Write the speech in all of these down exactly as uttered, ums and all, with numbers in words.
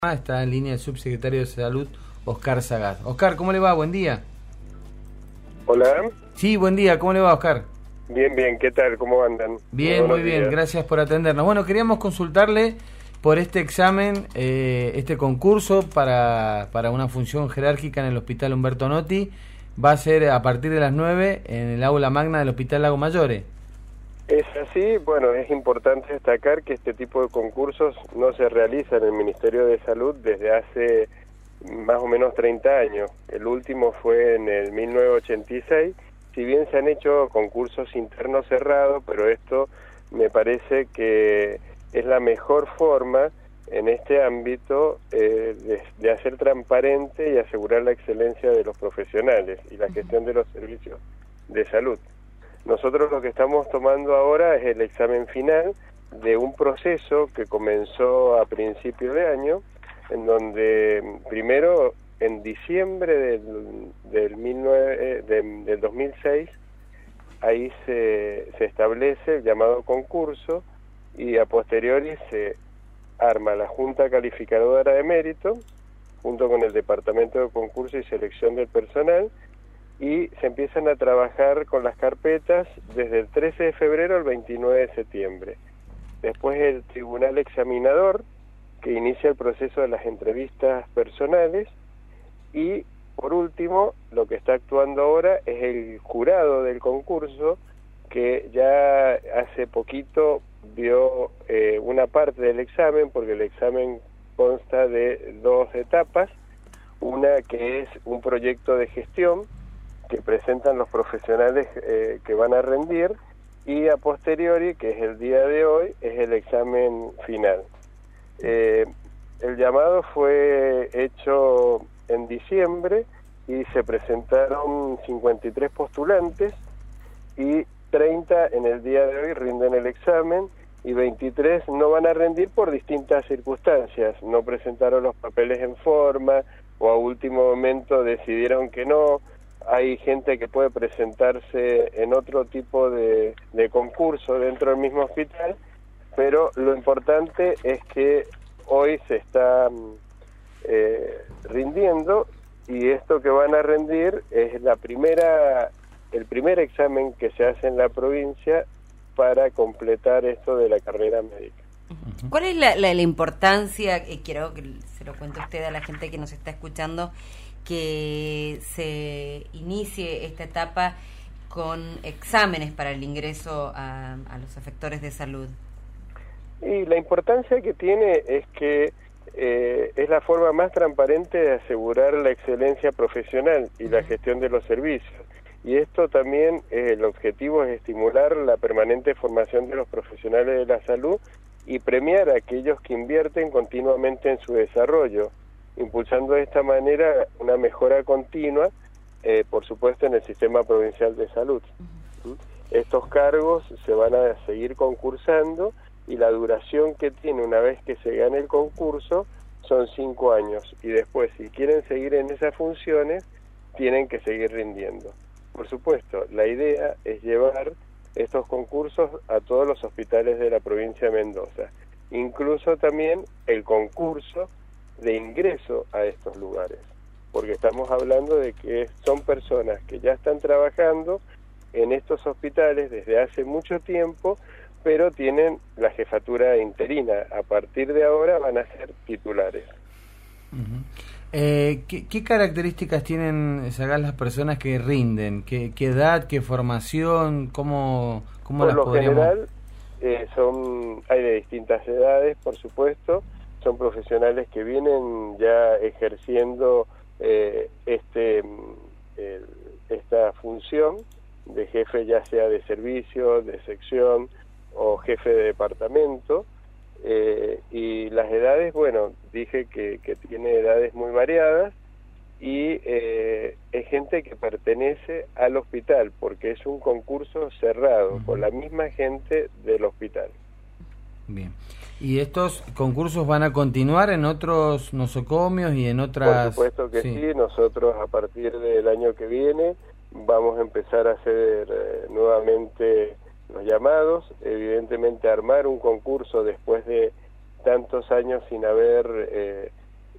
Está en línea el subsecretario de Salud, Oscar Sagaz. Oscar, ¿cómo le va? Buen día. Hola. Sí, buen día. ¿Cómo le va, Oscar? Bien, bien. ¿Qué tal? ¿Cómo andan? Bien, muy, muy bien. Días. Gracias por atendernos. Bueno, queríamos consultarle por este examen, eh, este concurso para, para una función jerárquica en el Hospital Humberto Notti. Va a ser a partir de las nueve en el aula magna del Hospital Lago Mayore. Es así. Bueno, es importante destacar que este tipo de concursos no se realiza en el Ministerio de Salud desde hace más o menos treinta años. El último fue en el mil novecientos ochenta y seis. Si bien se han hecho concursos internos cerrados, pero esto me parece que es la mejor forma en este ámbito eh, de, de hacer transparente y asegurar la excelencia de los profesionales y la gestión de los servicios de salud. Nosotros lo que estamos tomando ahora es el examen final de un proceso que comenzó a principios de año, en donde primero en diciembre del, del, mil nueve, de, del dos mil seis, ahí se, se establece el llamado concurso y a posteriori se arma la Junta Calificadora de Mérito, junto con el Departamento de Concurso y Selección del Personal, y se empiezan a trabajar con las carpetas desde el trece de febrero al veintinueve de septiembre. Después el Tribunal Examinador, que inicia el proceso de las entrevistas personales, y por último, lo que está actuando ahora es el jurado del concurso, que ya hace poquito vio eh, una parte del examen, porque el examen consta de dos etapas, una que es un proyecto de gestión, que presentan los profesionales eh, que van a rendir, y a posteriori, que es el día de hoy, es el examen final. Eh, el llamado fue hecho en diciembre y se presentaron cincuenta y tres postulantes y treinta en el día de hoy rinden el examen y veintitrés no van a rendir por distintas circunstancias. No presentaron los papeles en forma o a último momento decidieron que no. Hay gente que puede presentarse en otro tipo de, de concurso dentro del mismo hospital, pero lo importante es que hoy se está eh, rindiendo, y esto que van a rendir es la primera, el primer examen que se hace en la provincia para completar esto de la carrera médica. ¿Cuál es la, la, la importancia, eh, quiero que se lo cuente usted a la gente que nos está escuchando, que se inicie esta etapa con exámenes para el ingreso a, a los efectores de salud? Y la importancia que tiene es que eh, es la forma más transparente de asegurar la excelencia profesional y la gestión de los servicios. Y esto también, eh, el objetivo es estimular la permanente formación de los profesionales de la salud y premiar a aquellos que invierten continuamente en su desarrollo, impulsando de esta manera una mejora continua, eh, por supuesto, en el sistema provincial de salud. Uh-huh. Estos cargos se van a seguir concursando y la duración que tiene una vez que se gane el concurso son cinco años, y después, si quieren seguir en esas funciones, tienen que seguir rindiendo. Por supuesto, la idea es llevar estos concursos a todos los hospitales de la provincia de Mendoza, incluso también el concurso de ingreso a estos lugares, porque estamos hablando de que son personas que ya están trabajando en estos hospitales desde hace mucho tiempo, pero tienen la jefatura interina. A partir de ahora van a ser titulares. Uh-huh. eh, ¿qué, ¿Qué características tienen, Sagaz, las personas que rinden? ¿Qué, qué edad, qué formación? ¿Cómo, cómo Por las lo podríamos...? general, eh, son, hay de distintas edades, por supuesto. Son profesionales que vienen ya ejerciendo eh, este el, esta función de jefe, ya sea de servicio, de sección o jefe de departamento, eh, y las edades, bueno, dije que, que tiene edades muy variadas, y eh, es gente que pertenece al hospital, porque es un concurso cerrado, uh-huh, con la misma gente del hospital. Bien. ¿Y estos concursos van a continuar en otros nosocomios y en otras...? Por supuesto que sí. sí. Nosotros a partir del año que viene vamos a empezar a hacer eh, nuevamente los llamados, evidentemente armar un concurso después de tantos años sin haber eh,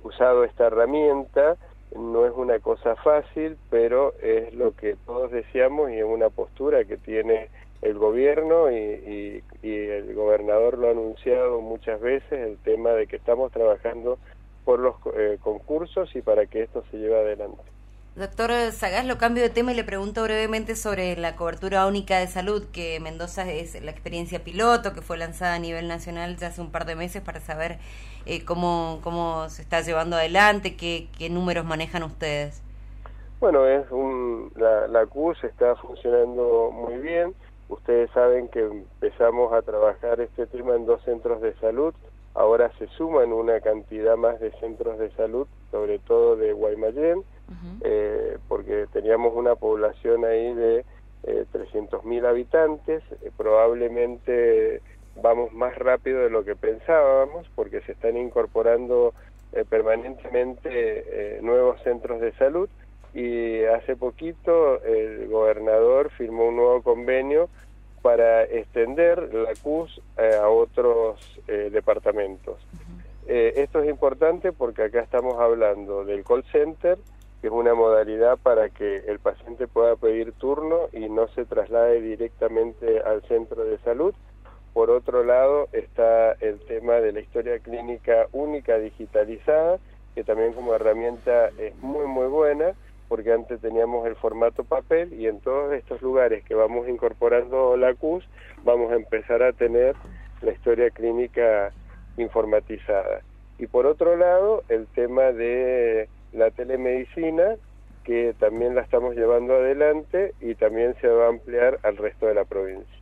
usado esta herramienta. No es una cosa fácil, pero es lo que todos deseamos y es una postura que tiene el gobierno y, y, y el gobernador lo ha anunciado muchas veces, el tema de que estamos trabajando por los eh, concursos y para que esto se lleve adelante. Doctor Sagás, lo cambio de tema y le pregunto brevemente sobre la cobertura única de salud, que Mendoza es la experiencia piloto que fue lanzada a nivel nacional ya hace un par de meses para saber eh, cómo, cómo se está llevando adelante, qué, qué números manejan ustedes. Bueno, es un, la, la C U S está funcionando muy bien. Ustedes saben que empezamos a trabajar este tema en dos centros de salud. Ahora se suman una cantidad más de centros de salud, sobre todo de Guaymallén, uh-huh. eh, porque teníamos una población ahí de eh, trescientos mil habitantes. Eh, probablemente vamos más rápido de lo que pensábamos, porque se están incorporando eh, permanentemente eh, nuevos centros de salud, y hace poquito el gobernador firmó un nuevo convenio para extender la C U S eh, a otros eh, departamentos. Uh-huh. Eh, esto es importante porque acá estamos hablando del call center, que es una modalidad para que el paciente pueda pedir turno y no se traslade directamente al centro de salud. Por otro lado está el tema de la historia clínica única digitalizada, que también como herramienta es muy muy buena, porque antes teníamos el formato papel, y en todos estos lugares que vamos incorporando la C U S vamos a empezar a tener la historia clínica informatizada. Y por otro lado, el tema de la telemedicina, que también la estamos llevando adelante y también se va a ampliar al resto de la provincia.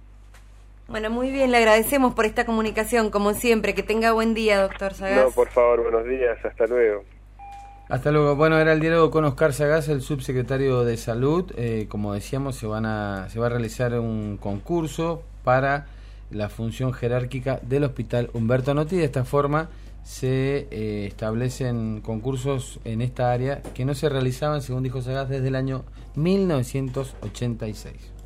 Bueno, muy bien, le agradecemos por esta comunicación, como siempre. Que tenga buen día, doctor Sagás. No, por favor, buenos días, hasta luego. Hasta luego. Bueno, era el diálogo con Oscar Sagás, el subsecretario de Salud. Eh, como decíamos, se van a se va a realizar un concurso para la función jerárquica del Hospital Humberto Notti. De esta forma se eh, establecen concursos en esta área que no se realizaban, según dijo Sagás, desde el año mil novecientos ochenta y seis.